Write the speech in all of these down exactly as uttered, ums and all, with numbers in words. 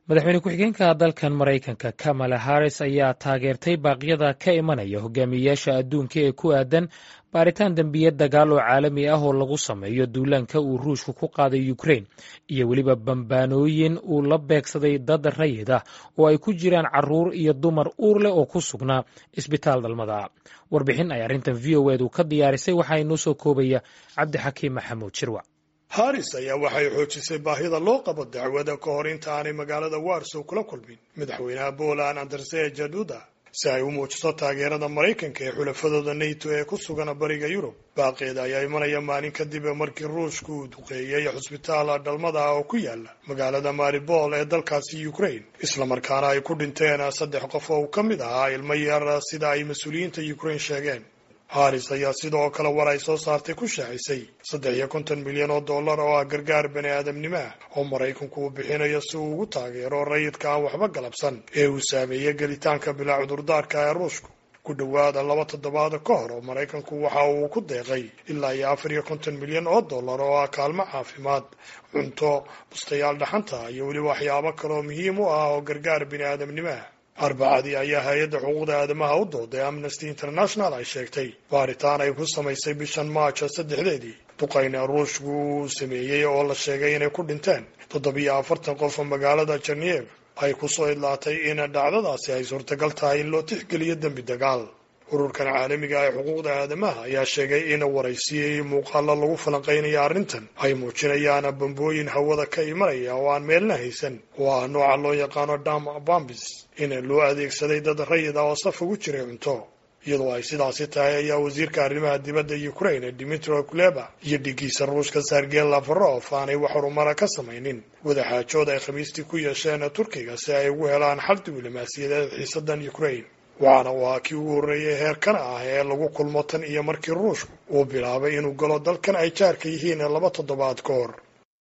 madaxweyne ku-xigeenka dalkan Maraykanka Kamala Harris ayaa taageertay baaqyada ka imanaya hogaamiyayaasha adduunka ee ku aadan baaritaan dambiyeed dagaal oo caalami ah oo lagu sameeyo duulaanka uu Ruushku ku qaaday Ukraine iyo weliba bambaanooyin uu la beegsaday dad rayid ah oo ay ku jiraan carruur iyo dumar uur leh oo ku sugnaa isbitaal dhalmada. Warbixin ay arrintan V O A-du ka diyaarisay waxaa inoo soo koobaya Cabdixakiim Maxamuud Shirwac. Harris ayaa waxay xoojisay baahida loo qabo dacwada ka hor inta aanay magaalada Warsaw kula kulmin madaxweynaha Poland Andrzej Duda si ay u muujiso taageerada Maraykanka ee xulafadooda NATO ee ku sugan bariga Yurub. Baaqeeda ayaa imanaya maalin kadib markii Ruushku uu duqeeyay cusbitaal dhalmada oo ku yaala magaalada Mariupol ee dalkaasi Ukraine, isla markaana ay ku dhinteen saddex qof oo ka mid ahaa ilmo yar sida ay mas'uuliyiinta Ukraine sheegeen. Harris ayaa sidoo kale war ay soo saartay ku shaacisay saddex iyo konton milyan oo dollar oo ah gargaar bani aadamnimo ah oo Maraykanku uu bixinayo si uu ugu taageero rayidka aan waxba galabsan ee uu saameeyay gelitaanka bilaa cudurdaarka ee Ruushku. Ku dhawaada laba toddobaad ka hor oo Maraykanku waxa uu ku deeqay ilaa iyo afar iyo konton milyan oo dollar oo ah kaalmo caafimaad, cunto, bustayaal dhaxanta iyo weliba waxyaabo kale oo muhiim u ah oo gargaar bani aadamnimo ah. Arbacadii ayaa hay-adda xuquuqda aadamaha u dooday Amnesty International ay sheegtay baaritaan ay ku samaysay bishan March saddexdeedii duqeyne Ruushku uu sameeyey oo la sheegay inay ku dhinteen toddobiyo afartan qof magaalada Chernihiv ay ku soo idlaatay in dhacdadaasi ay suurtagal tahay in loo tixgeliyo dembi dagaal. Ururkan caalamiga ah ee xuquuqda aadamaha ayaa sheegay in waraysiyay muuqaalo lagu falanqeynayo arrintan ay muujinayaan bambooyin hawada ka imanaya oo aan meelna haysan oo ah nooca loo yaqaano dam bombs in loo adeegsaday dad rayid ah oo saf ugu jiray cunto. iyadoo ay sidaasi tahay ayaa wasiirka arrimaha dibadda Ukraine Dmytro Kuleba iyo dhigiisa Ruushka Sergey Lavrov aanay wax horumar ka samaynin wadaxaajood ay Khamiistii ku yeesheen Turkiga si ay ugu helaan xal diblomaasiyadeed xiisadan Ukraine. waxaana uu ahaa kii ugu horreeyay heerkan ah ee lagu kulmo tan iyo markii Ruushku uu bilaabay inuu galo dalkan ay jaarka yihiin laba toddobaad ka hor.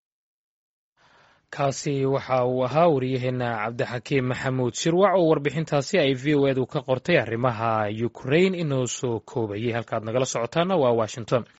kaasi waxa uu ahaa wariyaheena Cabdixakiim Maxamuud Shirwac oo warbixintaasi ay V O A-du ka qortay arrimaha Ukraine inoo soo koobayay. halkaad nagala socotaana waa Washington.